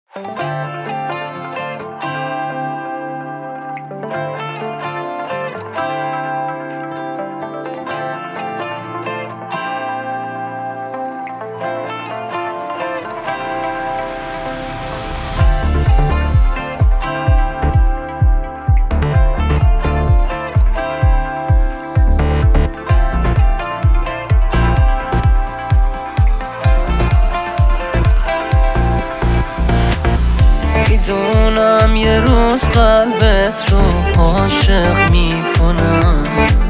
میدونم یه روز قلبت رو عاشق میکنم،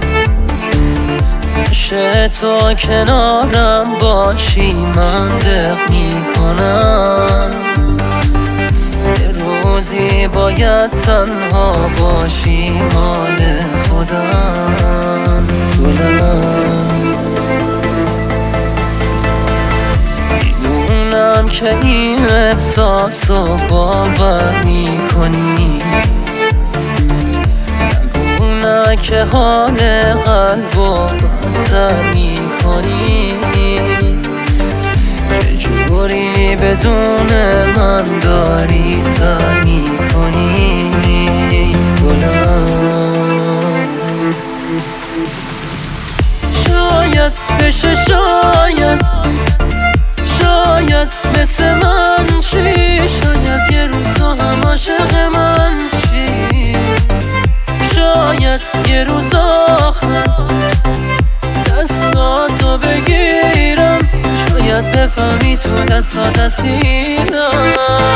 میشه تو کنارم باشی من دق میکنم. یه روزی باید تنها باشی مال خودم گلم. میدونم که این احساس رو باور میکنی، نگونه که حال قلب رو بدتر میکنی. چجوری بدون من داری سر میکنی گلم. شاید بشه شاید مثل من چی، شاید یه روز هم عاشق من چی. شاید یه روز آخر دستاتو بگیرم، شاید بفهمی تو دستات اسیرم.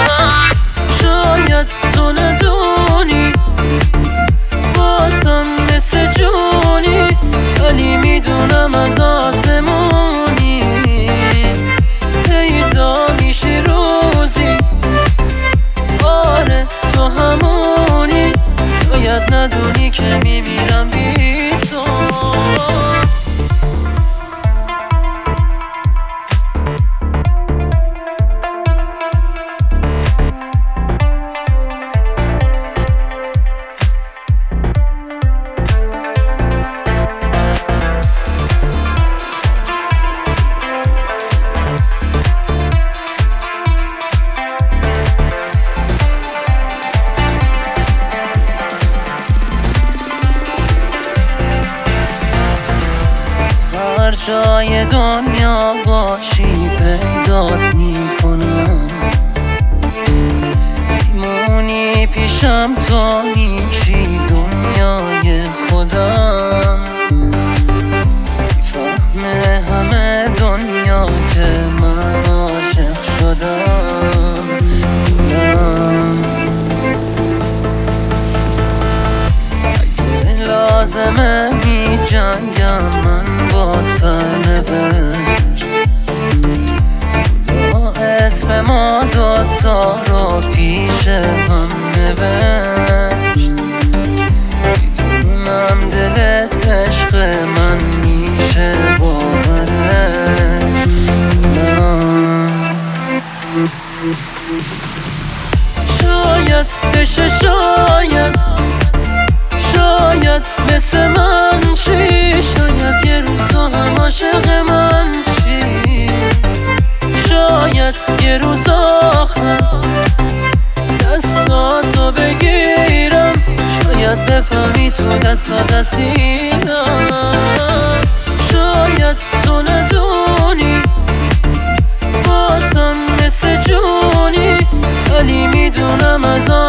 شاید تو ندونی بازم مثل جونی، ولی میدونم از آسمونی پیدا میشی روزی. آره تو همونی، شاید ندونی که میمیرم بی تو. هر جای دنیا باشی پیدات میکنم، میمونی پیشم تو میشی دنیای خودم. میفهمه همه دنیا که من عاشق شدم گلم. اگه لازمه میجنگم من با سرنوشت، خدا اسم ما دوتا رو پیش هم نوشت. میدونم دلت عشق من میشه باورش نه. شاید بشه شاید مثل من چی، شاید یه روز تو هم عاشق من چی. شاید یه روز آخر دستاتو بگیرم، شاید بفهمی تو دستات اسیرم. شاید تو ندونی بازم مثل جونی، ولی میدونم از